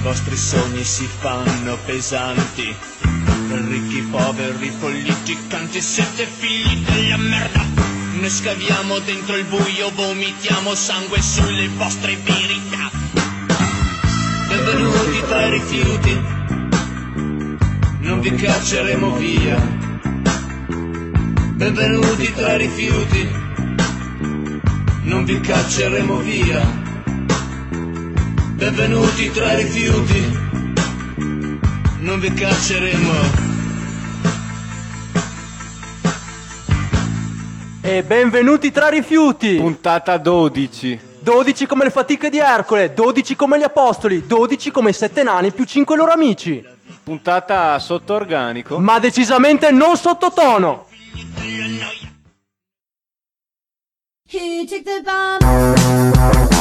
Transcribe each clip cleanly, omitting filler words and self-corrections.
vostri sogni si fanno pesanti. Ricchi, poveri, politicanti, siete figli della merda. Ne scaviamo dentro il buio, vomitiamo sangue sulle vostre verità. Benvenuti tra i rifiuti, non vi cacceremo via. Benvenuti tra i rifiuti, non vi cacceremo via. Benvenuti tra i rifiuti, non vi cacceremo. E benvenuti tra rifiuti. Puntata 12. 12 come le fatiche di Ercole, 12 come gli apostoli, 12 come i 7 nani più 5 loro amici. Puntata sotto organico, ma decisamente non sottotono. He took the bomb.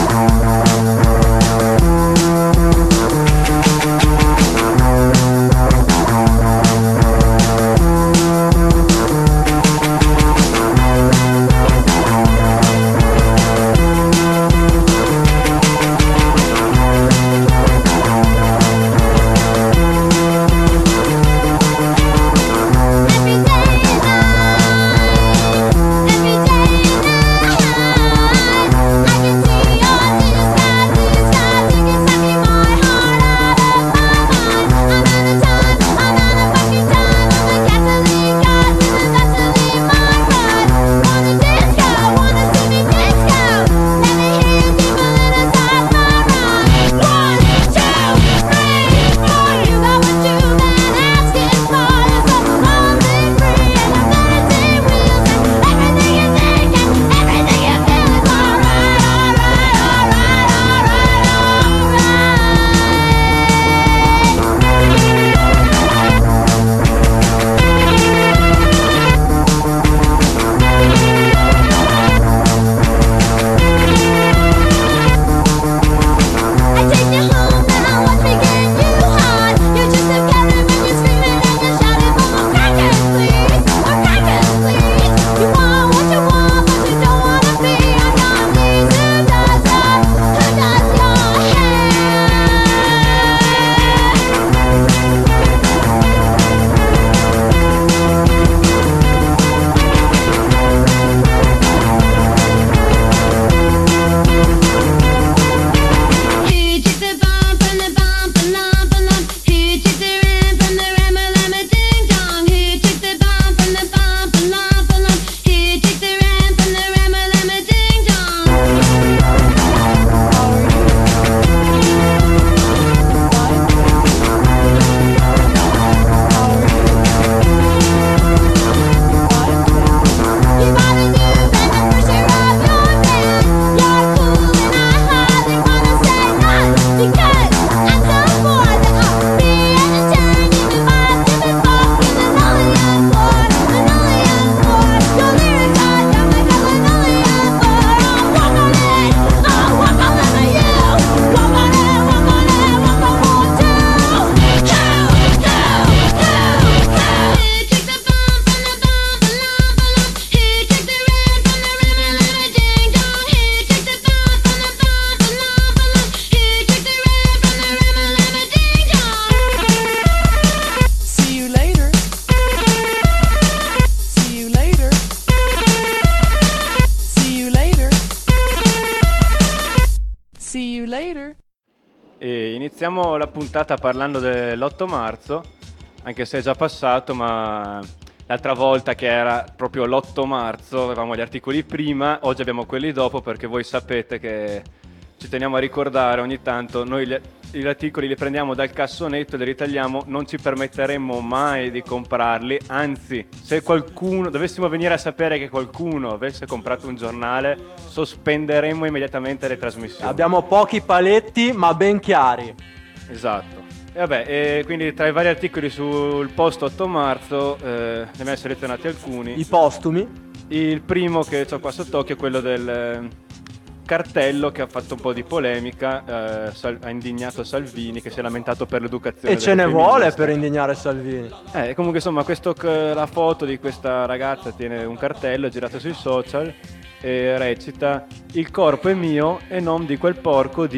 E iniziamo la puntata parlando dell'8 marzo, anche se è già passato, ma l'altra volta che era proprio l'8 marzo avevamo gli articoli prima, oggi abbiamo quelli dopo perché voi sapete che ci teniamo a ricordare ogni tanto, noi gli articoli li prendiamo dal cassonetto e li ritagliamo, non ci permetteremmo mai di comprarli, anzi se qualcuno, dovessimo venire a sapere che qualcuno avesse comprato un giornale, sospenderemmo immediatamente le trasmissioni. Abbiamo pochi paletti ma ben chiari. Esatto. E vabbè, quindi tra i vari articoli sul post 8 marzo ne abbiamo selezionati alcuni. I postumi. Il primo che ho qua sott'occhio è quello del cartello che ha fatto un po' di polemica, ha indignato Salvini che si è lamentato per l'educazione. E ce ne vuole per indignare Salvini. Comunque insomma la foto di questa ragazza tiene un cartello girato sui social e recita: il corpo è mio e non di quel porco di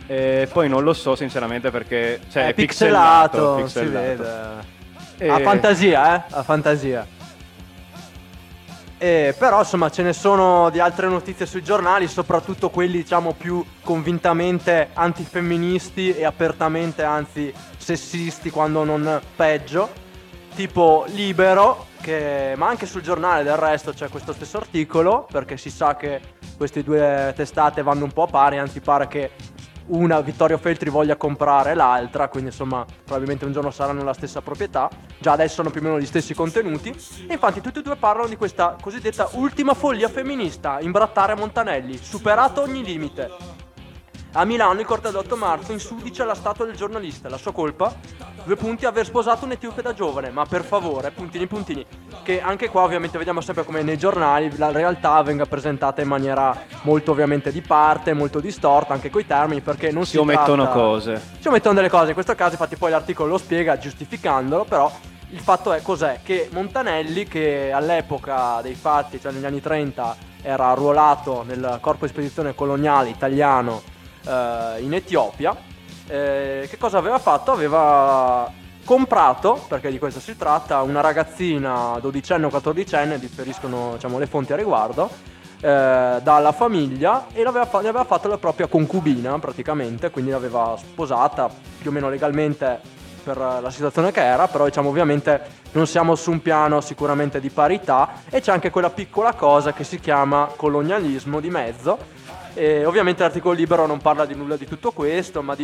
E poi non lo so sinceramente perché È è pixelato, si vede. A fantasia, a fantasia. Però insomma ce ne sono di altre notizie sui giornali, soprattutto quelli diciamo più convintamente antifemministi e apertamente anzi sessisti, quando non peggio, tipo Libero, ma anche sul giornale del resto c'è questo stesso articolo, perché si sa che queste due testate vanno un po' a pari, anzi pare che una Vittorio Feltri voglia comprare l'altra, quindi insomma probabilmente un giorno saranno la stessa proprietà. Già adesso hanno più o meno gli stessi contenuti, e infatti tutti e due parlano di questa cosiddetta ultima follia femminista, imbrattare Montanelli, superato ogni limite. A Milano il corteo d'8 marzo insudicia la statua del giornalista, la sua colpa? 2 punti, aver sposato un etiope da giovane, ma per favore, puntini puntini. Che anche qua ovviamente vediamo sempre come nei giornali la realtà venga presentata in maniera molto ovviamente di parte, molto distorta anche coi termini, perché non si omettono cose. Si omettono delle cose, in questo caso infatti poi l'articolo lo spiega giustificandolo, però il fatto è cos'è? Che Montanelli, che all'epoca dei fatti, cioè negli anni 30, era arruolato nel corpo di spedizione coloniale italiano in Etiopia, che cosa aveva fatto? Aveva comprato, perché di questo si tratta, una ragazzina 12enne o 14enne, differiscono diciamo le fonti a riguardo, dalla famiglia, e ne aveva fatto la propria concubina praticamente, quindi l'aveva sposata più o meno legalmente per la situazione che era, però diciamo ovviamente non siamo su un piano sicuramente di parità, e c'è anche quella piccola cosa che si chiama colonialismo di mezzo. E ovviamente l'articolo Libero non parla di nulla di tutto questo, ma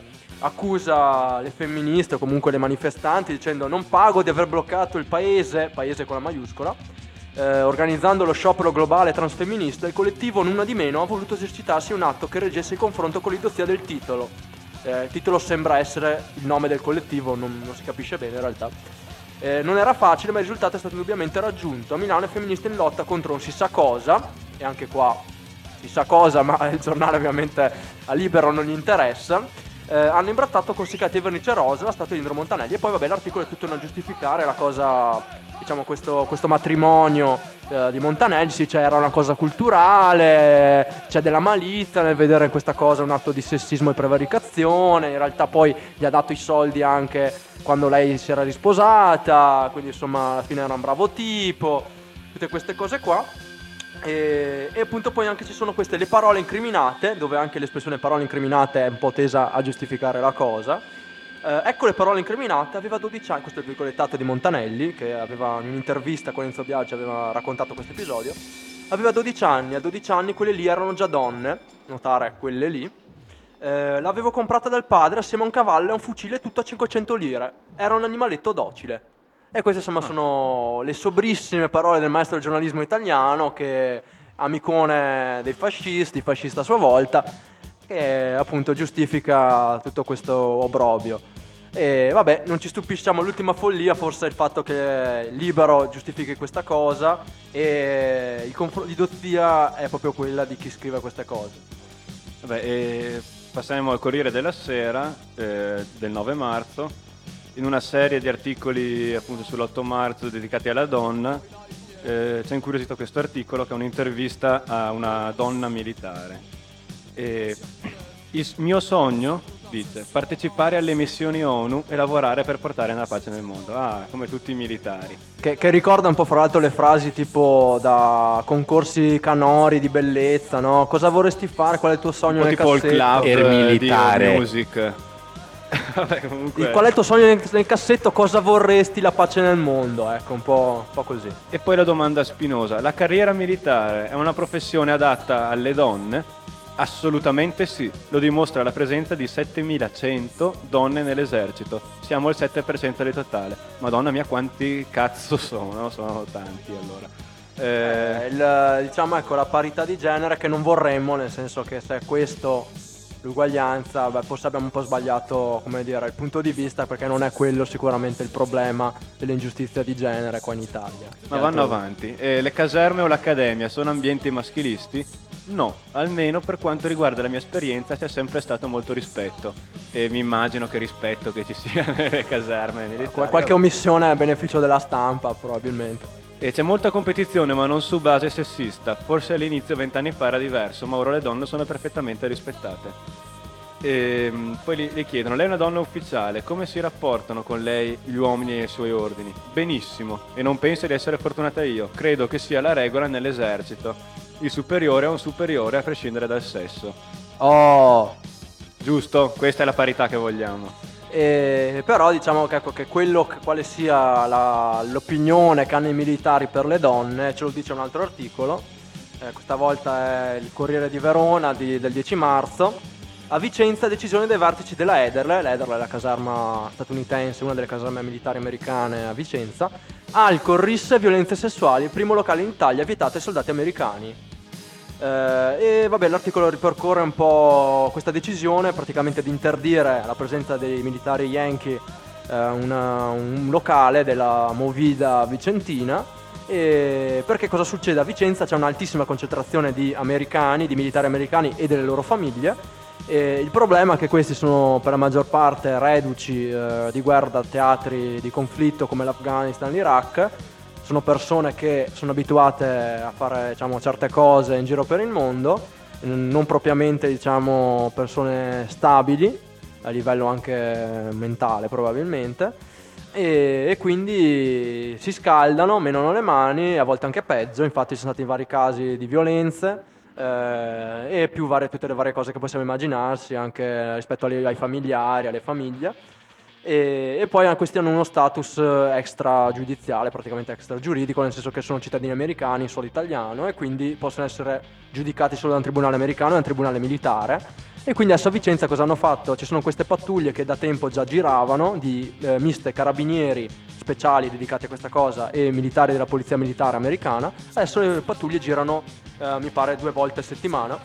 accusa le femministe o comunque le manifestanti dicendo: non pago di aver bloccato il paese con la maiuscola, organizzando lo sciopero globale transfemminista. Il collettivo Nulla di Meno ha voluto esercitarsi un atto che reggesse il confronto con l'idiozia del titolo. Il titolo sembra essere il nome del collettivo, non si capisce bene in realtà. Non era facile, ma il risultato è stato indubbiamente raggiunto. A Milano, femministe in lotta contro non si sa cosa, e anche qua si sa cosa, ma il giornale ovviamente a Libero non gli interessa, hanno imbrattato con siccate e vernice rosa la statua di Indro Montanelli. E poi vabbè, l'articolo è tutto nel giustificare la cosa, diciamo questo matrimonio di Montanelli. Sì, cioè, era una cosa culturale, c'è della malizia nel vedere questa cosa un atto di sessismo e prevaricazione. In realtà poi gli ha dato i soldi anche quando lei si era risposata, quindi insomma alla fine era un bravo tipo, tutte queste cose qua. E appunto poi anche ci sono queste le parole incriminate, dove anche l'espressione parole incriminate è un po' tesa a giustificare la cosa. Ecco le parole incriminate, aveva 12 anni, questo è il virgolettato di Montanelli, che aveva in un'intervista con Enzo Biaggi aveva raccontato questo episodio. Aveva 12 anni, a 12 anni quelle lì erano già donne, notare quelle lì. L'avevo comprata dal padre assieme a un cavallo e a un fucile, tutto a 500 lire. Era un animaletto docile. E queste insomma sono le sobrissime parole del maestro del giornalismo italiano, che amicone dei fascisti, fascista a sua volta, che appunto giustifica tutto questo obbrobrio. E vabbè, non ci stupisciamo, l'ultima follia forse è il fatto che Libero giustifichi questa cosa, e l'idiozia è proprio quella di chi scrive queste cose. Vabbè, e passiamo al Corriere della Sera del 9 marzo. In una serie di articoli appunto sull'8 marzo dedicati alla donna, ci ha incuriosito questo articolo, che è un'intervista a una donna militare. Il mio sogno, dice, partecipare alle missioni ONU e lavorare per portare la pace nel mondo. Come tutti i militari. Che ricorda un po' fra l'altro le frasi tipo da concorsi canori di bellezza, no? Cosa vorresti fare? Qual è il tuo sogno nel tipo cassetto? Il club militare. di music. Vabbè, comunque... Qual è il tuo sogno nel cassetto? Cosa vorresti? La pace nel mondo, ecco, un po' così. E poi la domanda spinosa: la carriera militare è una professione adatta alle donne? Assolutamente sì, lo dimostra la presenza di 7100 donne nell'esercito, siamo il 7% del totale. Madonna mia, quanti cazzo sono? Sono tanti, allora. Diciamo, ecco, la parità di genere che non vorremmo, nel senso che se è questo l'uguaglianza, forse abbiamo un po' sbagliato, come dire, il punto di vista, perché non è quello sicuramente il problema dell'ingiustizia di genere qua in Italia. Ma vanno avanti. Le caserme o l'accademia sono ambienti maschilisti? No, almeno per quanto riguarda la mia esperienza c'è sempre stato molto rispetto, e mi immagino che rispetto che ci sia nelle caserme militari. Qualche omissione a beneficio della stampa probabilmente. E c'è molta competizione, ma non su base sessista. Forse all'inizio 20 anni fa era diverso, ma ora le donne sono perfettamente rispettate. E poi le chiedono: lei è una donna ufficiale, come si rapportano con lei gli uomini e i suoi ordini? Benissimo, e non penso di essere fortunata io, credo che sia la regola nell'esercito, il superiore è un superiore a prescindere dal sesso. Oh, Giusto? Questa è la parità che vogliamo. però diciamo che, ecco, che quale sia l'opinione che hanno i militari per le donne ce lo dice un altro articolo. Questa volta è il Corriere di Verona del 10 marzo. A Vicenza, decisione dei vertici della Ederle. L'Ederle è la caserma statunitense, una delle caserme militari americane a Vicenza. Alcol, risse e violenze sessuali, il primo locale in Italia vietato ai soldati americani. E vabbè, l'articolo ripercorre un po' questa decisione, praticamente di interdire la presenza dei militari yankee, un locale della Movida vicentina. E perché cosa succede? A Vicenza c'è un'altissima concentrazione di americani, di militari americani e delle loro famiglie. E il problema è che questi sono per la maggior parte reduci di guerra da teatri di conflitto come l'Afghanistan, l'Iraq. Sono persone che sono abituate a fare, diciamo, certe cose in giro per il mondo, non propriamente, diciamo, persone stabili a livello anche mentale probabilmente, e quindi si scaldano, menano le mani, a volte anche peggio. Infatti ci sono stati vari casi di violenze e tutte le varie cose che possiamo immaginarsi anche rispetto ai familiari, alle famiglie. E poi questi hanno uno status extragiudiziale, praticamente extragiuridico, nel senso che sono cittadini americani, solo italiano, e quindi possono essere giudicati solo da un tribunale americano e da un tribunale militare. E quindi adesso a Vicenza cosa hanno fatto? Ci sono queste pattuglie che da tempo già giravano, di miste carabinieri speciali dedicati a questa cosa e militari della polizia militare americana. Adesso le pattuglie girano, mi pare, 2 volte a settimana.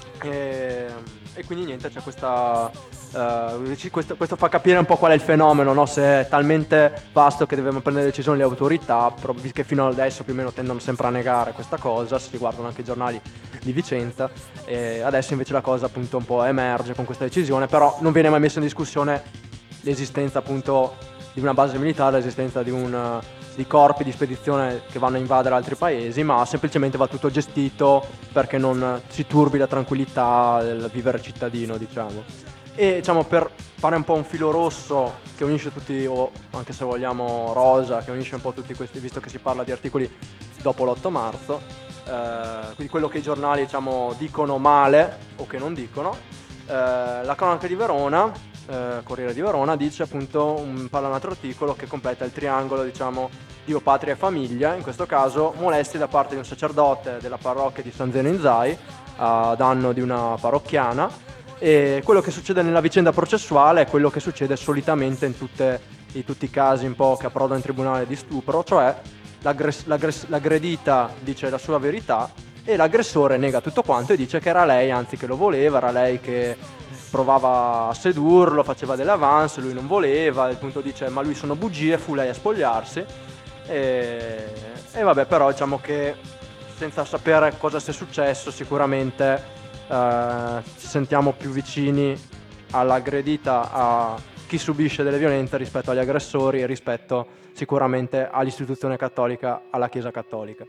E quindi niente, c'è questo fa capire un po' qual è il fenomeno, no? Se è talmente vasto che devono prendere decisioni le autorità, che fino adesso più o meno tendono sempre a negare questa cosa, si guardano anche i giornali di Vicenza, e adesso invece la cosa appunto un po' emerge con questa decisione, però non viene mai messa in discussione l'esistenza appunto di una base militare, l'esistenza di corpi di spedizione che vanno a invadere altri paesi, ma semplicemente va tutto gestito perché non si turbi la tranquillità del vivere cittadino, diciamo. E diciamo, per fare un po' un filo rosso che unisce tutti, o anche se vogliamo rosa, che unisce un po' tutti questi, visto che si parla di articoli dopo l'8 marzo, quindi quello che i giornali, diciamo, dicono male o che non dicono, la cronaca di Verona, Corriere di Verona, dice appunto, parla un altro articolo che completa il triangolo, diciamo, Dio, patria e famiglia. In questo caso molesti da parte di un sacerdote della parrocchia di San Zeno in Zai a danno di una parrocchiana. E quello che succede nella vicenda processuale è quello che succede solitamente in tutti i casi un po' che approdano in tribunale di stupro, cioè l'aggredita dice la sua verità e l'aggressore nega tutto quanto e dice che era lei, anzi, che lo voleva, era lei che provava a sedurlo, faceva delle avance, lui non voleva, al punto dice ma lui sono bugie, fu lei a spogliarsi. E vabbè, però diciamo che senza sapere cosa sia successo sicuramente ci sentiamo più vicini all'aggredita, a chi subisce delle violenze rispetto agli aggressori e rispetto sicuramente all'istituzione cattolica, alla Chiesa cattolica.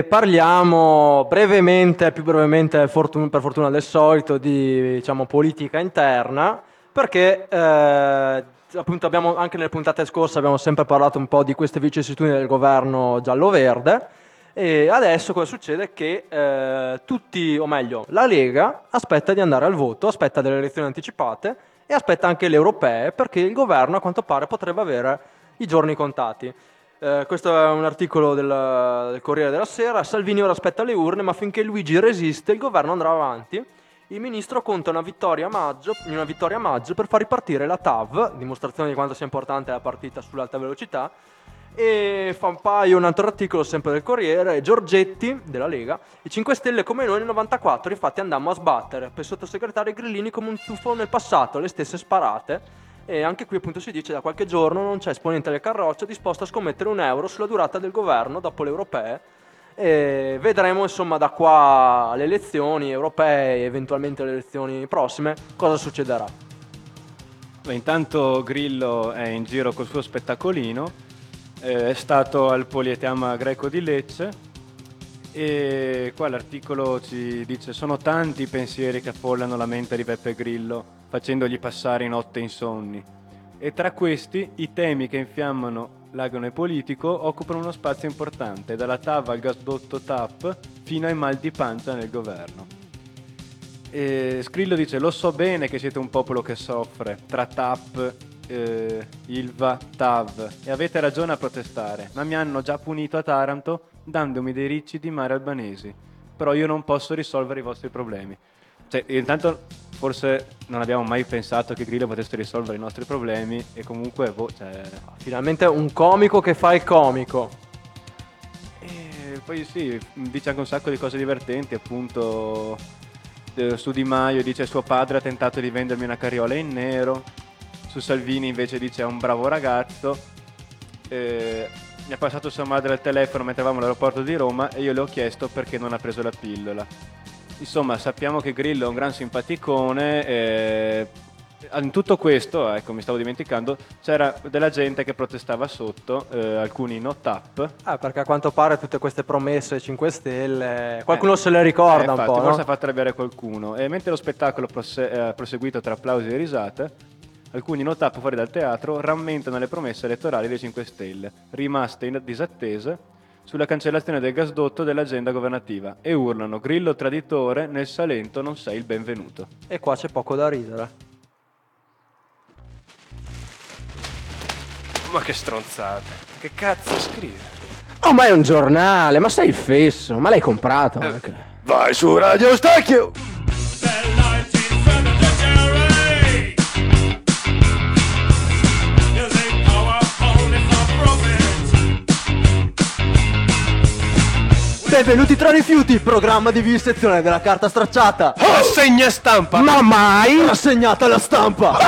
parliamo brevemente, più brevemente per fortuna del solito, di diciamo, politica interna, perché appunto abbiamo, anche nelle puntate scorse abbiamo sempre parlato un po' di queste vicissitudini del governo giallo-verde, e adesso cosa succede? Che tutti, o meglio, la Lega aspetta di andare al voto, aspetta delle elezioni anticipate e aspetta anche le europee, perché il governo a quanto pare potrebbe avere i giorni contati. Questo è un articolo del Corriere della Sera. Salvini ora aspetta le urne, ma finché Luigi resiste il governo andrà avanti. Il ministro conta una vittoria a maggio per far ripartire la TAV, dimostrazione di quanto sia importante la partita sull'alta velocità. E fa un paio un altro articolo sempre del Corriere. Giorgetti della Lega: i 5 Stelle come noi nel 94 infatti andammo a sbattere per il sottosegretario Grillini come un tuffo nel passato, le stesse sparate. E anche qui appunto si dice da qualche giorno non c'è esponente del Carroccio disposto a scommettere €1 sulla durata del governo dopo le europee, e vedremo insomma da qua alle elezioni europee e eventualmente alle elezioni prossime cosa succederà. Beh, intanto Grillo è in giro col suo spettacolino, è stato al Politeama Greco di Lecce e qua l'articolo ci dice: sono tanti i pensieri che affollano la mente di Beppe Grillo, facendogli passare notte insonni, e tra questi i temi che infiammano l'agone politico occupano uno spazio importante, dalla TAV al gasdotto TAP fino ai mal di pancia nel governo. E Grillo dice: lo so bene che siete un popolo che soffre tra TAP, Ilva, TAV, e avete ragione a protestare, ma mi hanno già punito a Taranto dandomi dei ricci di mare albanesi, però io non posso risolvere i vostri problemi. Cioè, intanto forse non abbiamo mai pensato che Grillo potesse risolvere i nostri problemi, e comunque Finalmente un comico che fa il comico. E poi sì, dice anche un sacco di cose divertenti, appunto su Di Maio dice: suo padre ha tentato di vendermi una carriola in nero. Su Salvini invece dice: è un bravo ragazzo, mi ha passato sua madre al telefono mentre eravamo all'aeroporto di Roma e io le ho chiesto perché non ha preso la pillola. Insomma, sappiamo che Grillo è un gran simpaticone. In tutto questo, ecco, mi stavo dimenticando, c'era della gente che protestava sotto, alcuni no TAP. Perché a quanto pare tutte queste promesse ai 5 Stelle qualcuno se le ricorda un infatti, po', forse no? ha fatto arrabbiare qualcuno. E mentre lo spettacolo ha proseguito tra applausi e risate, alcuni no TAP fuori dal teatro rammentano le promesse elettorali dei 5 Stelle, rimaste disattese, sulla cancellazione del gasdotto dell'agenda governativa, e urlano: Grillo traditore, nel Salento non sei il benvenuto. E qua c'è poco da ridere. Ma che stronzate. Che cazzo scrive? Oh, ma è un giornale, ma sei fesso, ma l'hai comprato anche. Vai su Radio Stacchio! Benvenuti tra rifiuti, programma di vivisezione della carta stracciata. Rassegna stampa! Ma mai rassegnata alla stampa.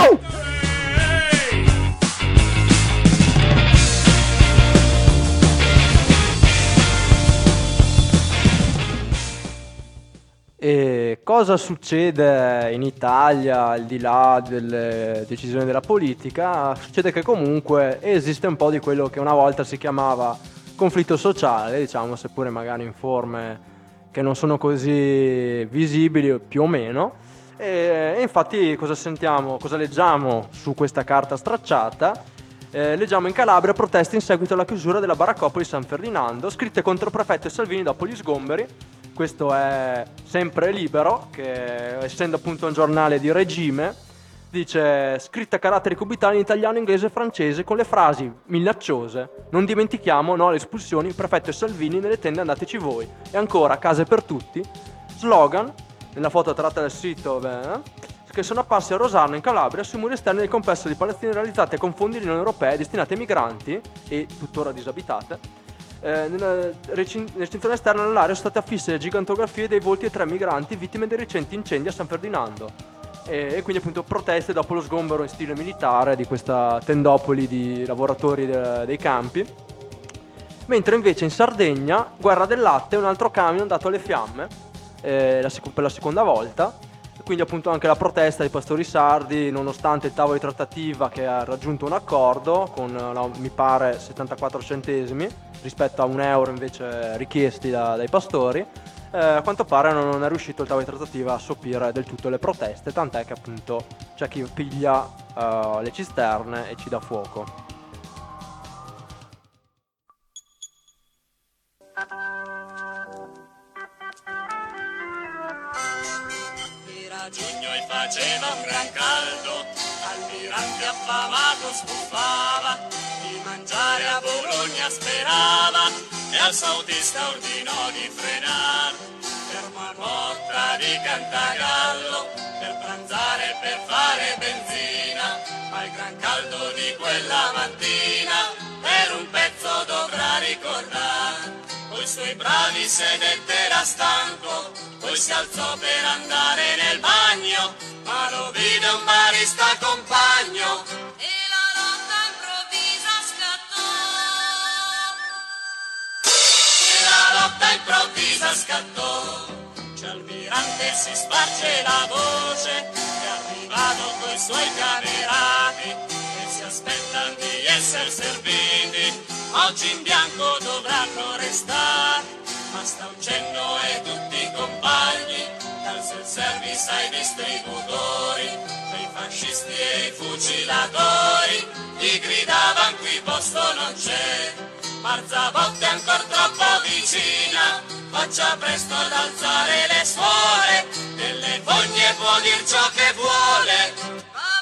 E cosa succede in Italia al di là delle decisioni della politica? Succede che comunque esiste un po' di quello che una volta si chiamava conflitto sociale, diciamo, seppure magari in forme che non sono così visibili più o meno. E infatti cosa leggiamo su questa carta stracciata? Leggiamo: in Calabria proteste in seguito alla chiusura della baraccopoli San Ferdinando, scritte contro il prefetto e Salvini dopo gli sgomberi. Questo è sempre Libero, che essendo appunto un giornale di regime, dice: scritte a caratteri cubitali in italiano, inglese e francese con le frasi minacciose: non dimentichiamo, no alle espulsioni, prefetto e Salvini nelle tende andateci voi, e ancora case per tutti. Slogan nella foto tratta dal sito che sono apparsi a Rosarno in Calabria sui muri esterni del complesso di palazzine realizzate con fondi dell'Unione Europea destinate ai migranti e tuttora disabitate. Nella recinzione esterna dell'area sono state affisse le gigantografie dei volti di 3 migranti vittime dei recenti incendi a San Ferdinando, e quindi appunto proteste dopo lo sgombero in stile militare di questa tendopoli di lavoratori dei campi. Mentre invece in Sardegna, guerra del latte, un altro camion dato alle fiamme per la seconda volta. Quindi appunto anche la protesta dei pastori sardi, nonostante il tavolo di trattativa che ha raggiunto un accordo con mi pare 74 centesimi rispetto a €1 invece richiesti dai pastori, a quanto pare non è riuscito il tavolo di trattativa a sopire del tutto le proteste, tant'è che appunto c'è chi piglia le cisterne e ci dà fuoco. Giugno e faceva un gran caldo, Almirante affamato sbuffava, di mangiare a Bologna sperava, e al sautista ordinò di frenar. Per una motta di Cantagallo, per pranzare e per fare benzina, ma il gran caldo di quella mattina, per un pezzo dovrà ricordare. Coi suoi bravi sedette era stanco, poi si alzò per andare nel bagno, ma lo vide un barista compagno e la lotta improvvisa scattò. E la lotta improvvisa scattò. C'è Almirante si sparge la voce, è arrivato coi suoi camerati e si aspettano di essere serviti. Oggi in bianco dovranno restare, ma sta un cenno e tutti i compagni, dal self-service ai distributori, i fascisti e i fucilatori, gli gridavan qui posto non c'è, Marzabotte è ancora troppo vicina, faccia presto ad alzare le suore, delle fogne può dir ciò che vuole.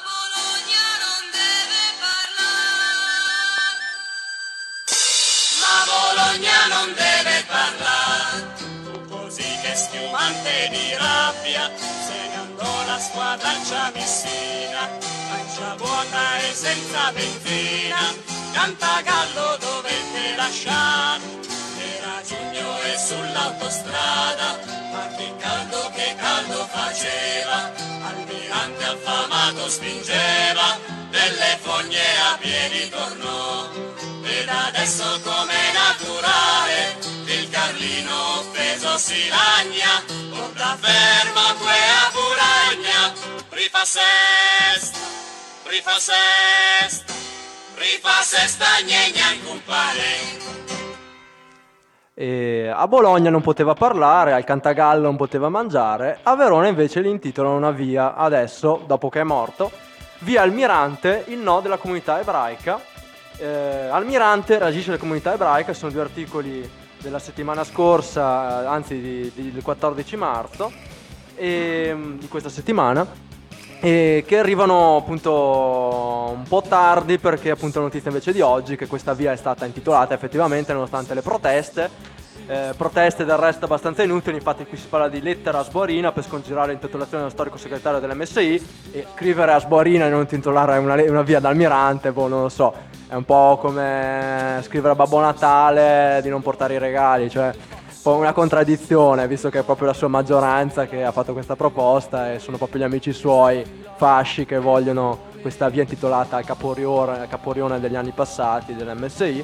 Bologna non deve parlare, fu così che schiumante di rabbia se ne andò la squadraccia Messina, pancia buona e senza benzina, Cantagallo dovette lasciare, era giugno e sull'autostrada, ma che caldo faceva, Almirante affamato spingeva, delle fogne a piedi tornò. Ed adesso com'è naturale, il Carlino offeso si lagna, porta ferma quella furagna, rifa sesta, gnegna in compare. E a Bologna non poteva parlare, al Cantagallo non poteva mangiare, a Verona invece gli intitolano una via, adesso, dopo che è morto, via Almirante, il no della comunità ebraica. Almirante reagisce alle comunità ebraiche, sono 2 articoli della settimana scorsa, anzi del 14 marzo di questa settimana, e che arrivano appunto un po' tardi, perché appunto la notizia invece di oggi che questa via è stata intitolata effettivamente nonostante le proteste del resto abbastanza inutili. Infatti qui si parla di lettera a Sborina per scongiurare l'intitolazione dello storico segretario dell'MSI, e scrivere a Sborina e non intitolare una via d'Almirante, non lo so, è un po' come scrivere a Babbo Natale di non portare i regali, cioè un po' una contraddizione, visto che è proprio la sua maggioranza che ha fatto questa proposta e sono proprio gli amici suoi fasci che vogliono questa via intitolata al Caporione degli anni passati dell'MSI.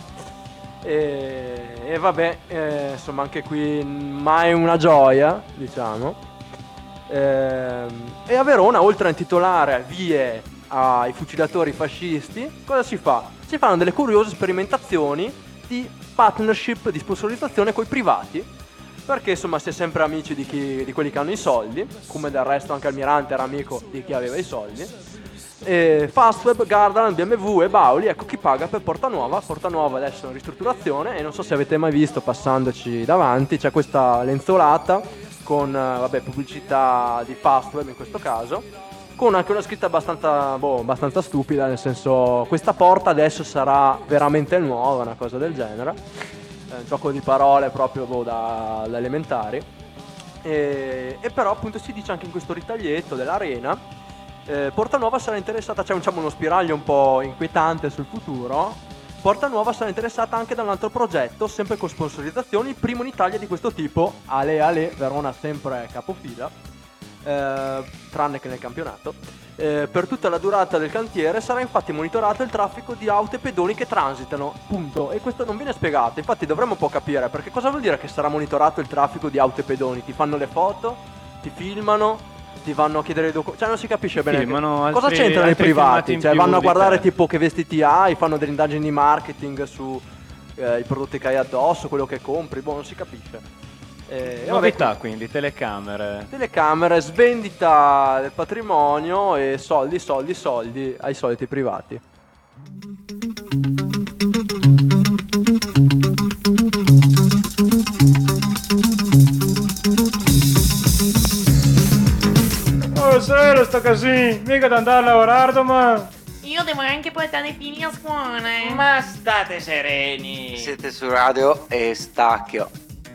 E vabbè, insomma anche qui mai una gioia, diciamo. E a Verona, oltre a intitolare vie ai fucilatori fascisti, cosa si fa? Si fanno delle curiose sperimentazioni di partnership, di sponsorizzazione coi privati, perché insomma si è sempre amici di quelli che hanno i soldi, come del resto anche Almirante era amico di chi aveva i soldi. Fastweb, Gardaland, BMW e Bauli, ecco chi paga per Porta Nuova adesso in ristrutturazione, e non so se avete mai visto, passandoci davanti, c'è questa lenzolata con pubblicità di Fastweb in questo caso, con anche una scritta abbastanza stupida, nel senso questa porta adesso sarà veramente nuova, una cosa del genere, un gioco di parole proprio da elementari, e però appunto si dice anche in questo ritaglietto dell'arena Porta Nuova sarà interessata, c'è uno spiraglio un po' inquietante sul futuro. Porta Nuova sarà interessata anche da un altro progetto, sempre con sponsorizzazioni, il primo in Italia di questo tipo, Ale, Verona sempre capofila, tranne che nel campionato. Per tutta la durata del cantiere sarà infatti monitorato il traffico di auto e pedoni che transitano, punto. E questo non viene spiegato, infatti dovremmo un po' capire, perché cosa vuol dire che sarà monitorato il traffico di auto e pedoni? Ti fanno le foto? Ti filmano? ti vanno a chiedere i documenti, cioè non si capisce bene filmano cosa altri- c'entrano i altri filmati privati, in cioè più vanno a di guardare te. tipo che vestiti hai, fanno delle indagini di marketing su i prodotti che hai addosso, quello che compri, boh, non si capisce. Vabbè, Novità quindi, telecamere. telecamere, svendita del patrimonio e soldi ai soliti privati. Oh, sera sto casino, mica da andare a lavorare domani. Io devo anche portare i figli a scuola. Ma state sereni. Siete su radio e stacchio.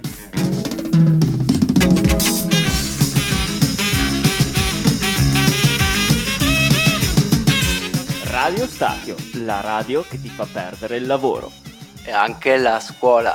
Radio Stacchio, la radio che ti fa perdere il lavoro. E anche la scuola.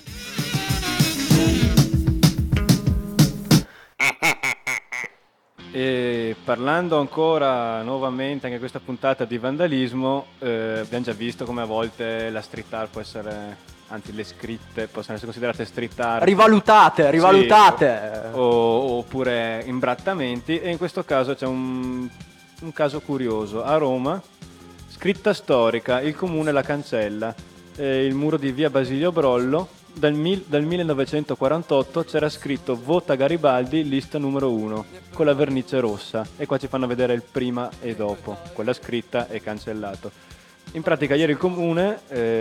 E parlando ancora nuovamente anche questa puntata di vandalismo, abbiamo già visto come a volte la street art può essere, anzi le scritte possono essere considerate street art. Rivalutate. Sì, oppure imbrattamenti, e in questo caso c'è un caso curioso. A Roma, scritta storica, il comune la cancella, il muro di via Basilio Brollo, dal 1948 c'era scritto "Vota Garibaldi, lista numero 1", con la vernice rossa, e qua ci fanno vedere il prima e dopo, quella scritta è cancellato. In pratica ieri il comune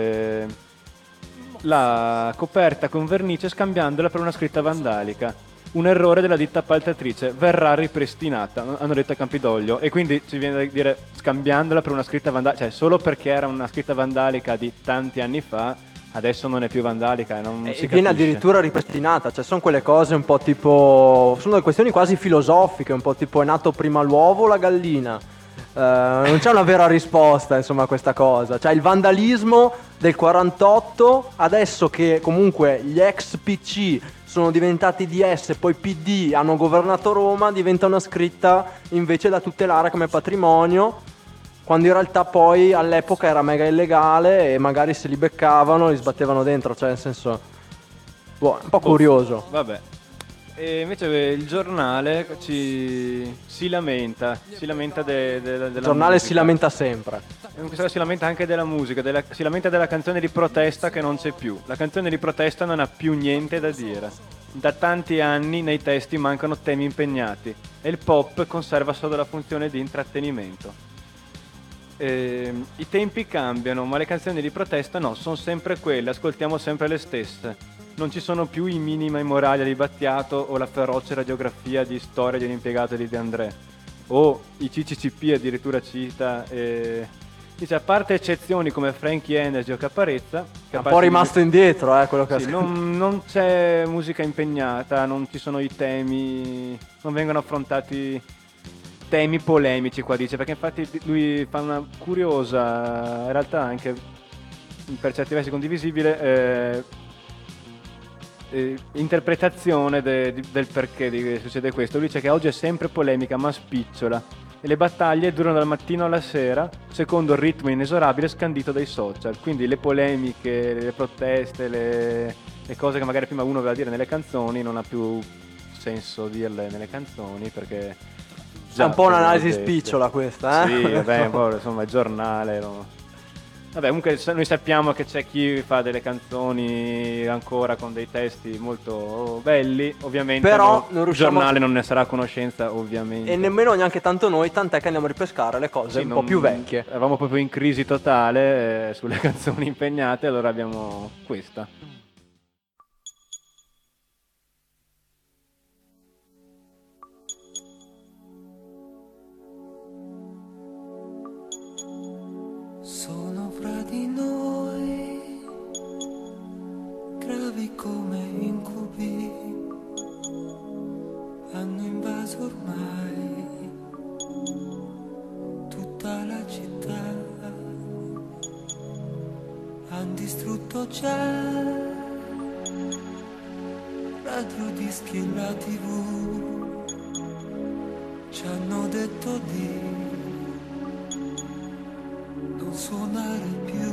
l'ha coperta con vernice scambiandola per una scritta vandalica. Un errore della ditta appaltatrice, verrà ripristinata, hanno detto a Campidoglio, e quindi ci viene da dire scambiandola per una scritta vandalica, cioè solo perché era una scritta vandalica di tanti anni fa, adesso non è più vandalica e non si E viene capisce. addirittura ripristinata, cioè sono quelle cose un po' tipo, sono delle questioni quasi filosofiche, un po' tipo è nato prima l'uovo o la gallina. Non c'è una vera risposta insomma a questa cosa, cioè il vandalismo del 48, adesso che comunque gli ex PC sono diventati DS poi PD, hanno governato Roma, diventa una scritta invece da tutelare come patrimonio, quando in realtà poi all'epoca era mega illegale e magari se li beccavano li sbattevano dentro, cioè nel senso, boh, un po' curioso. Vabbè. E invece il giornale si lamenta della Il giornale musica. si lamenta sempre. E in questo caso si lamenta anche della musica, si lamenta della canzone di protesta che non c'è più. La canzone di protesta non ha più niente da dire. Da tanti anni nei testi mancano temi impegnati e il pop conserva solo la funzione di intrattenimento. I tempi cambiano, ma le canzoni di protesta no, sono sempre quelle, ascoltiamo sempre le stesse. Non ci sono più i minima immorali di Battiato o la feroce radiografia di Storia di un impiegato di De André, o i CCCP addirittura cita. Dice, a parte eccezioni come Frankie Energy o Caparezza, È un po' rimasto indietro, quello che ha sì, scritto. non c'è musica impegnata, non ci sono i temi, non vengono affrontati temi polemici qua, dice, perché infatti lui fa una curiosa, in realtà anche per certi versi condivisibile, interpretazione del perché succede questo. Lui dice che oggi è sempre polemica ma spicciola e le battaglie durano dal mattino alla sera secondo il ritmo inesorabile scandito dai social, quindi le polemiche, le proteste, le cose che magari prima uno aveva dire nelle canzoni non ha più senso dirle nelle canzoni perché È un po' un'analisi dette. spicciola questa, Sì, vabbè, poi, insomma, il giornale. No? Vabbè, comunque noi sappiamo che c'è chi fa delle canzoni ancora con dei testi molto belli, ovviamente. Però non il riusciamo giornale non ne sarà a conoscenza, ovviamente. E nemmeno neanche tanto noi, tant'è che andiamo a ripescare le cose Sì, un po' più vecchie. Eravamo proprio in crisi totale sulle canzoni impegnate, allora abbiamo questa. Sono fra di noi, gravi come incubi, hanno invaso ormai tutta la città, hanno distrutto già radio, dischi e la TV, ci hanno detto di non suonare più.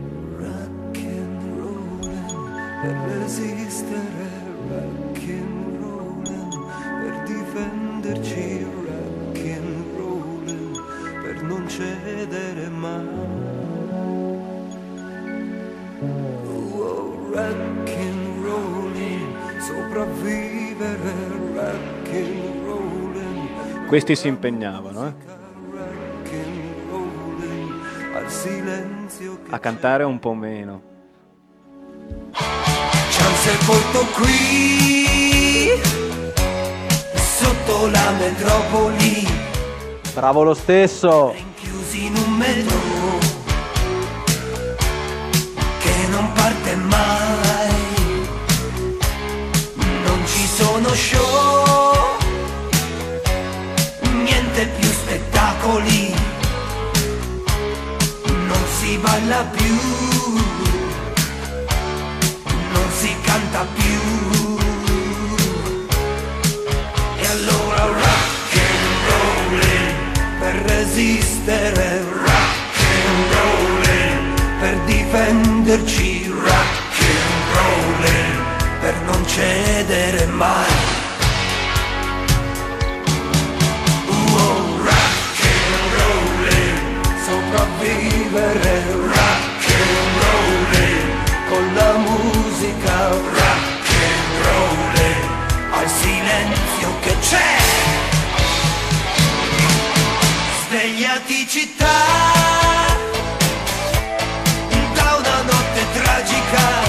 Rock and rollin' per resistere, rock and cedere mai. Rock and rolling, sopravvivere, rock and rolling. Questi si impegnavano, Rock and rolling, al silenzio che a cantare un po' meno. ci han sepolto qui, sotto la metropoli, Bravo lo stesso. chiusi in un metro che non parte mai. Non ci sono show, niente più spettacoli, non si balla più, non si canta più. E allora rock and rolling per resistere, rock and rolling per difenderci, rock and rolling per non cedere mai. Rock and rolling, sopravvivere, rock and rolling con la musica, rock and rolling al silenzio che c'è. Svegliati città da una notte tragica,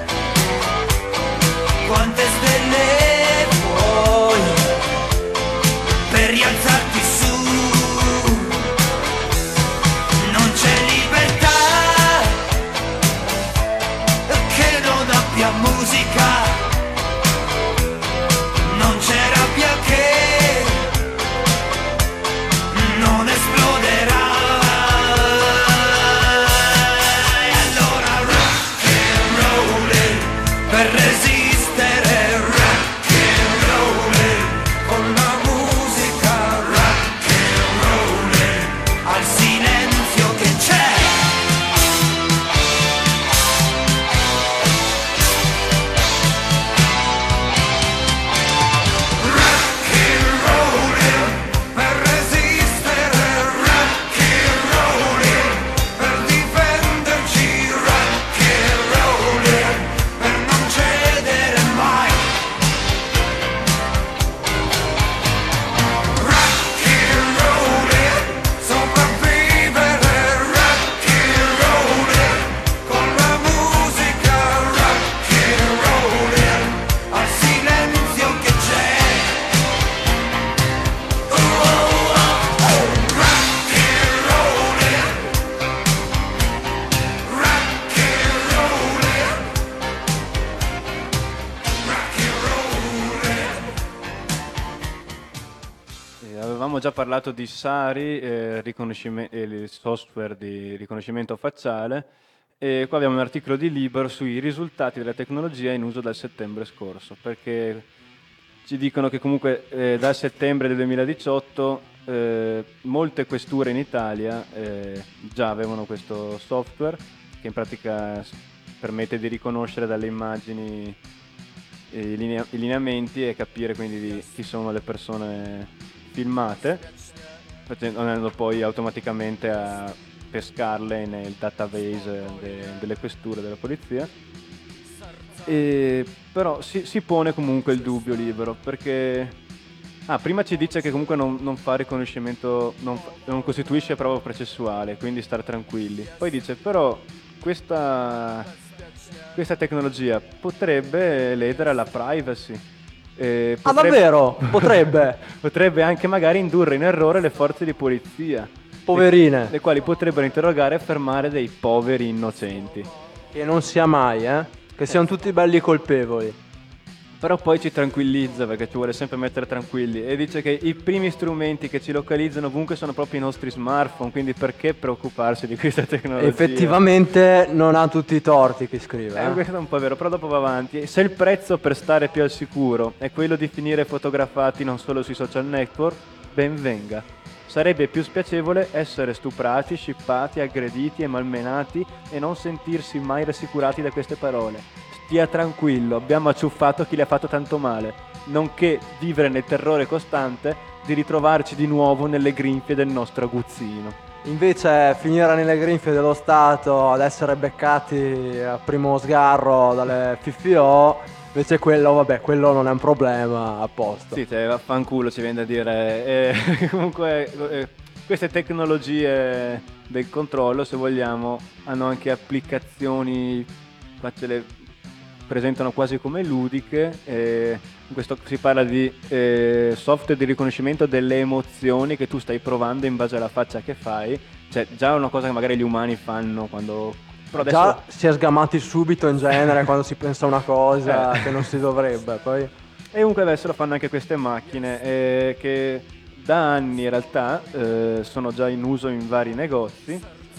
quante stelle vuoi per rialzarti su, non c'è libertà che non abbia musica, non c'è rabbia che non esploderà. E allora rock and rolling per resistere, rock and rolling con la musica, rock and rolling al silenzio che c'è. Rock and rolling per resistere, rock and rolling per difenderci, rock and rolling per non cedere mai. Rock and rolling, sopravvivere, rock and rolling con la musica, rock and rolling al silenzio che c'è. Rock and rolling, rock and rolling, rock and rolling. Avevamo già parlato di SARI, il software di riconoscimento facciale, e qua abbiamo un articolo di Libero sui risultati della tecnologia in uso dal settembre scorso, perché ci dicono che comunque dal settembre del 2018 molte questure in Italia già avevano questo software che in pratica permette di riconoscere dalle immagini i lineamenti e capire quindi di chi sono le persone filmate, andando poi automaticamente a pescarle nel database delle questure della polizia. Però si pone comunque il dubbio Libero, perché prima ci dice che comunque non fa riconoscimento, non costituisce prova processuale, quindi stare tranquilli. Poi dice però questa tecnologia potrebbe ledere la privacy. Davvero? Potrebbe? Potrebbe anche magari indurre in errore le forze di polizia, Poverine. le quali potrebbero interrogare e fermare dei poveri innocenti. Che non sia mai, che siano tutti belli colpevoli. Però poi ci tranquillizza, perché ci vuole sempre mettere tranquilli, e dice che i primi strumenti che ci localizzano ovunque sono proprio i nostri smartphone, quindi perché preoccuparsi di questa tecnologia? Effettivamente non ha tutti i torti chi scrive. Questo è un po' vero, però dopo va avanti. Se il prezzo per stare più al sicuro è quello di finire fotografati non solo sui social network, ben venga. Sarebbe più spiacevole essere stuprati, scippati, aggrediti e malmenati e non sentirsi mai rassicurati da queste parole. Stia tranquillo, abbiamo acciuffato chi le ha fatto tanto male, nonché vivere nel terrore costante di ritrovarci di nuovo nelle grinfie del nostro aguzzino. invece finire nelle grinfie dello Stato ad essere beccati a primo sgarro dalle FFO, invece quello non è un problema, a posto. Sì, te vaffanculo ci viene da dire. Comunque queste tecnologie del controllo, se vogliamo, hanno anche applicazioni, qua ce le presentano quasi come ludiche. In questo si parla di software di riconoscimento delle emozioni che tu stai provando in base alla faccia che fai. Cioè, già è una cosa che magari gli umani fanno quando... Però adesso... Già si è sgamati subito in genere quando si pensa a una cosa che non si dovrebbe, poi... E comunque adesso lo fanno anche queste macchine che da anni in realtà sono già in uso in vari negozi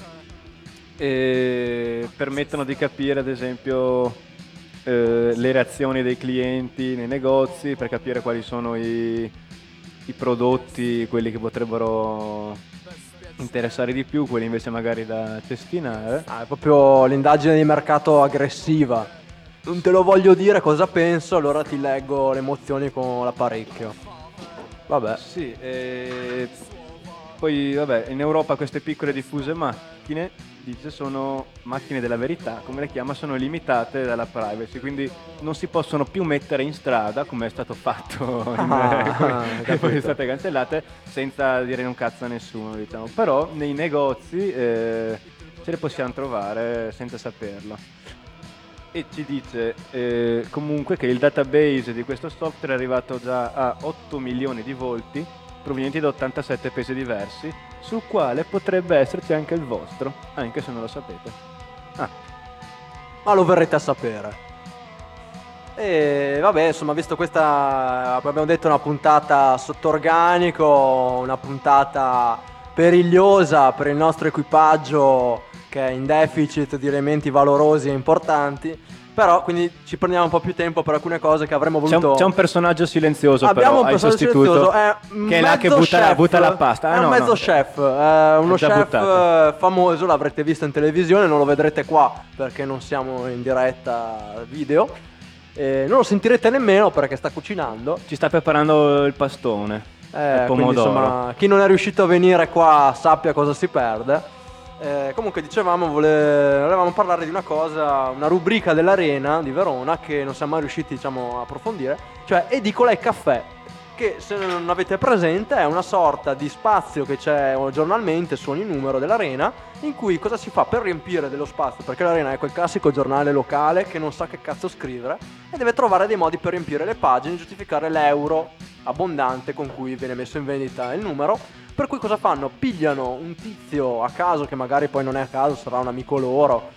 e permettono di capire ad esempio le reazioni dei clienti nei negozi, per capire quali sono i prodotti, quelli che potrebbero interessare di più, quelli invece magari da cestinare. È proprio l'indagine di mercato aggressiva. Non te lo voglio dire cosa penso, allora ti leggo le emozioni con l'apparecchio. Vabbè. Sì, poi vabbè, in Europa queste piccole diffuse macchine, dice, sono macchine della verità, come le chiama, sono limitate dalla privacy, quindi non si possono più mettere in strada, come è stato fatto e poi sono state cancellate, senza dire un cazzo a nessuno, diciamo. Però nei negozi ce le possiamo trovare senza saperlo. E ci dice comunque che il database di questo software è arrivato già a 8 milioni di volti provenienti da 87 paesi diversi, sul quale potrebbe esserci anche il vostro, anche se non lo sapete. Ma lo verrete a sapere. E vabbè, insomma, visto questa, come abbiamo detto, una puntata sotto organico, una puntata perigliosa per il nostro equipaggio che è in deficit di elementi valorosi e importanti, però quindi ci prendiamo un po' più tempo per alcune cose che avremmo voluto. C'è un personaggio silenzioso, abbiamo però un personaggio silenzioso, è che è là che butta la pasta. È un mezzo chef, uno chef famoso, l'avrete visto in televisione, non lo vedrete qua perché non siamo in diretta video, non lo sentirete nemmeno perché sta cucinando. Ci sta preparando il pastone, il pomodoro. Quindi, insomma, chi non è riuscito a venire qua sappia cosa si perde. Comunque dicevamo, volevamo parlare di una cosa, una rubrica dell'Arena di Verona che non siamo mai riusciti, diciamo, a approfondire, cioè Edicola e Caffè, che se non avete presente è una sorta di spazio che c'è giornalmente su ogni numero dell'Arena, in cui cosa si fa per riempire dello spazio, perché l'Arena è quel classico giornale locale che non sa che cazzo scrivere e deve trovare dei modi per riempire le pagine e giustificare l'euro abbondante con cui viene messo in vendita il numero. Per cui cosa fanno? Pigliano un tizio a caso, che magari poi non è a caso, sarà un amico loro,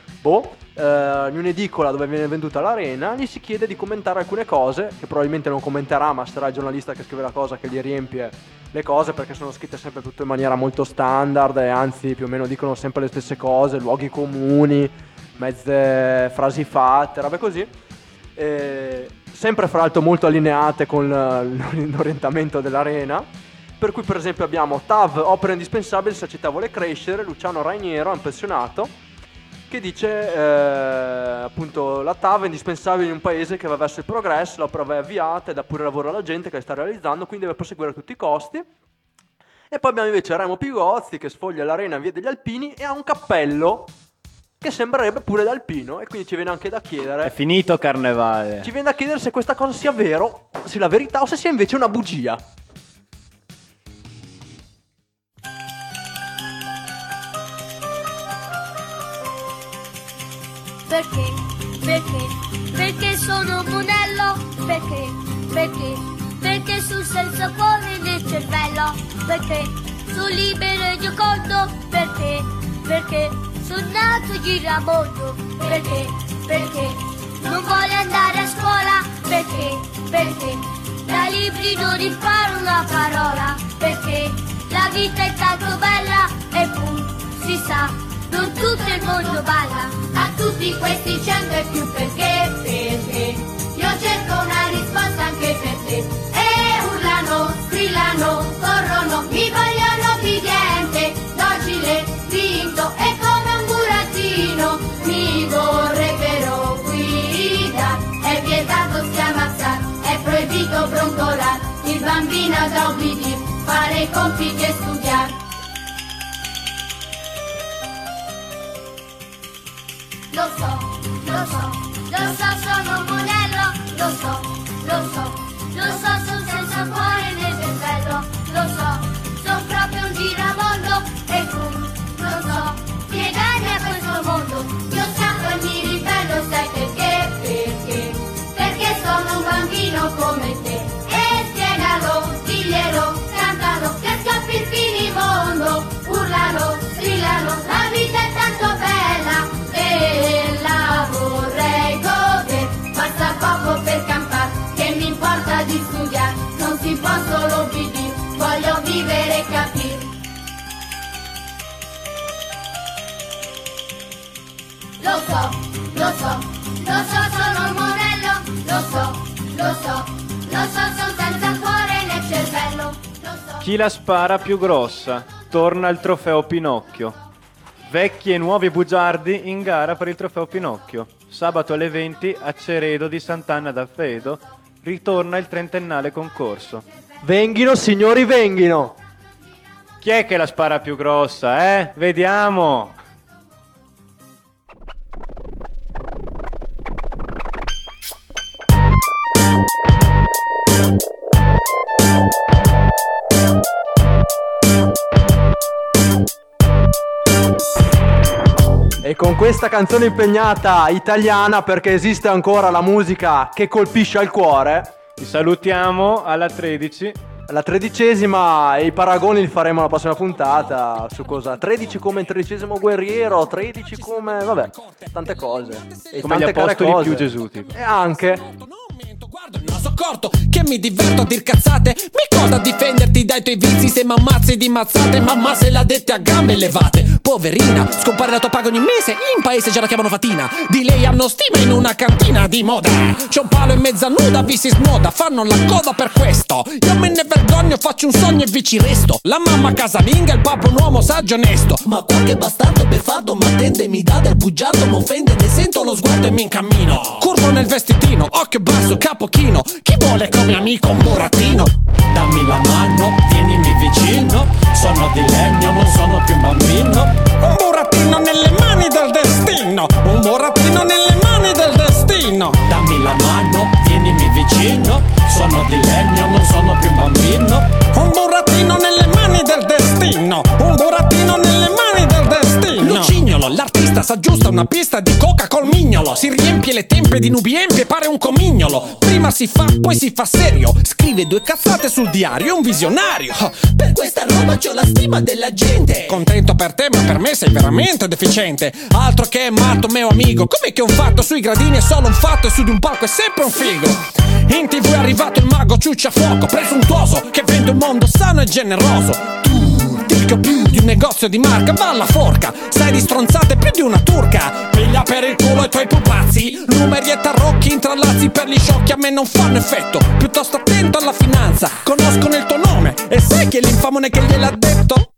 in un'edicola dove viene venduta l'Arena, gli si chiede di commentare alcune cose, che probabilmente non commenterà, ma sarà il giornalista che scrive la cosa che gli riempie le cose, perché sono scritte sempre tutto in maniera molto standard e anzi più o meno dicono sempre le stesse cose, luoghi comuni, mezze frasi fatte, robe così. Sempre fra l'altro molto allineate con l'orientamento dell'Arena. Per cui per esempio abbiamo TAV, opera indispensabile se la città vuole crescere, Luciano Rainiero, un pensionato, che dice appunto la TAV è indispensabile in un paese che va verso il progresso, l'opera va avviata e dà pure lavoro alla gente che la sta realizzando, quindi deve proseguire a tutti i costi. E poi abbiamo invece Remo Pigozzi che sfoglia l'Arena in via degli Alpini e ha un cappello che sembrerebbe pure d'alpino, e quindi ci viene anche da chiedere, è finito carnevale, ci viene da chiedere se questa cosa sia vero, sia la verità o se sia invece una bugia. Perché? Perché sono un monello? Perché sul senza cuore nel cervello? Perché sono libero e giocondo? Perché sono nato e giramondo? Perché non voglio andare a scuola? Perché da libri non imparo una parola? Perché la vita è tanto bella e poi si sa, non tutto il mondo balla. A tutti questi 100 e più perché io cerco una risposta anche per te. E urlano, strillano, corrono, mi vogliono obbediente, docile, vinto e come un burattino. Mi vorrebbero guidare, è vietato schiamazzare, è proibito brontolare, il bambino da obbedire, fare i compiti e studiare. lo so, sono un monello, lo so, son senza cuore nel cervello, lo so, son proprio un giramondo e tu, lo so, spiegare a questo mondo, io sacco e mi ribello, sai perché sono un bambino come te, e spiegalo, diglielo, cantalo, che scappi il finimondo, urlalo, strillalo, la vita è tanto bella e la vorrei godere, basta poco per campare, che mi importa di studiare, non si può solo obbedire, voglio vivere e capire. Lo so, sono un monello, lo so, son senza cuore nel cervello, lo so. Chi la spara più grossa? Torna il trofeo Pinocchio. Vecchi e nuovi bugiardi in gara per il trofeo Pinocchio. Sabato alle 20 a Ceredo di Sant'Anna d'Alfedo ritorna il 30ennale concorso. Venghino, signori, venghino! Chi è che la spara più grossa, Vediamo! E con questa canzone impegnata italiana, perché esiste ancora la musica che colpisce al cuore, vi salutiamo alla 13. Alla 13ª, e i paragoni li faremo alla prossima puntata. Su cosa? 13 come il 13° guerriero, 13 come... vabbè, tante cose. E come tante gli apostoli cose. più Gesù, tipo. E anche... Guardo il naso corto che mi diverto a dir cazzate. Mi coda a difenderti dai tuoi vizi se m'ammazzi di mazzate. Mamma se l'ha dette a gambe levate. Poverina, scompare la tua paga ogni mese. In paese già la chiamano fatina. Di lei hanno stima in una cantina di moda. C'è un palo in mezza nuda, vi si snoda. Fanno la coda per questo. Io me ne vergogno, faccio un sogno e vi ci resto. La mamma casalinga, il papà un uomo saggio e onesto. Ma qualche bastardo beffardo m'attende, mi dà del bugiardo, m'offende, ne sento lo sguardo e mi incammino. Curvo nel vestitino, occhio basso, capo chino. Chi vuole come amico un burattino? Dammi la mano, vienimi vicino. Sono di legno, non sono più un bambino. Un burattino nelle mani del destino. Un burattino nelle mani del destino. Dammi la mano, vienimi vicino. Sono di legno, non sono più un bambino. Un burattino nelle mani del destino. Un burattino nelle mani del destino. Lucignolo, l'artista s'aggiusta una pista di coca col mignolo. Si riempie le tempe di nubiempi e pare un comignolo. Prima si fa, poi si fa serio. Scrive 2 cazzate sul diario, un visionario. Per questa roba c'ho la stima della gente. Contento per te, ma per me sei veramente deficiente. Altro che matto, mio amico. Come che un fatto sui gradini è solo un fatto e su di un palco è sempre un figo. In TV è arrivato il mago ciuccia fuoco presuntuoso che vende un mondo sano e generoso. Tu, ticchio più di un negozio di marca, va alla forca. Sai di stronzate più di una turca. Piglia per il culo i tuoi pupazzi. Numeri e tarocchi intrallazzi per gli sciocchi a me non fanno effetto. Piuttosto attento alla finanza, conoscono il tuo nome. E sai chi è l'infamone che gliel'ha detto?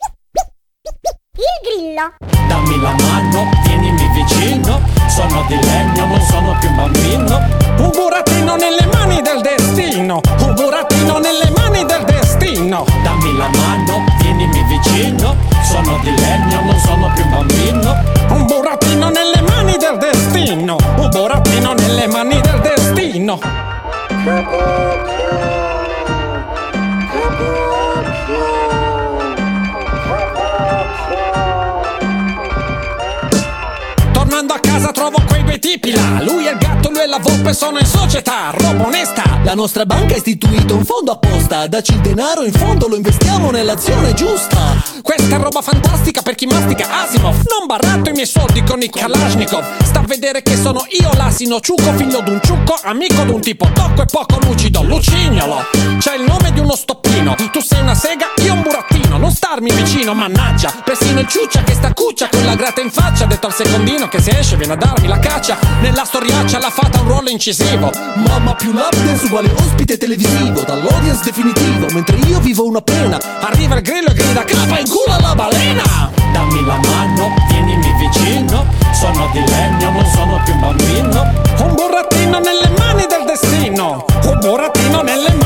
Il grillo. Dammi la mano, vienimi vicino. Sono di legno, non sono più un bambino. Un burattino nelle mani del destino. Un burattino nelle mani del destino. Dammi la mano, vienimi vicino. Sono di legno, non sono più un bambino. Un burattino nelle mani del destino. Un burattino nelle mani del destino. Tornando a casa trovo quei 2 tipi là. Lui è il gatto, lui è la volpe, sono in società. Roba onesta. La nostra banca ha istituito un fondo apposta. Dacci il denaro, in fondo lo investiamo nell'azione giusta. Questa è roba fantastica per chi mastica Asimov. Non barrato i miei soldi con i Kalashnikov. Sta a vedere che sono io l'asino ciucco, figlio d'un ciucco, amico d'un tipo tocco e poco lucido. Lucignolo, c'è il nome di uno stoppino. Tu sei una sega, io un burattino. Non starmi vicino, mannaggia. Persino il ciuccia che sta cuccia con la grata in faccia. Detto al secondino che se esce viene a darmi la caccia. Nella storiaccia la fata un ruolo incisivo. Mamma più lapdance uguale ospite televisivo. Dall'audience definitivo, mentre io vivo una pena. Arriva il grillo e grida capa in culo alla balena. Dammi la mano, vienimi vicino. Sono di legno, non sono più un bambino. Un burattino nelle mani del destino. Un burattino nelle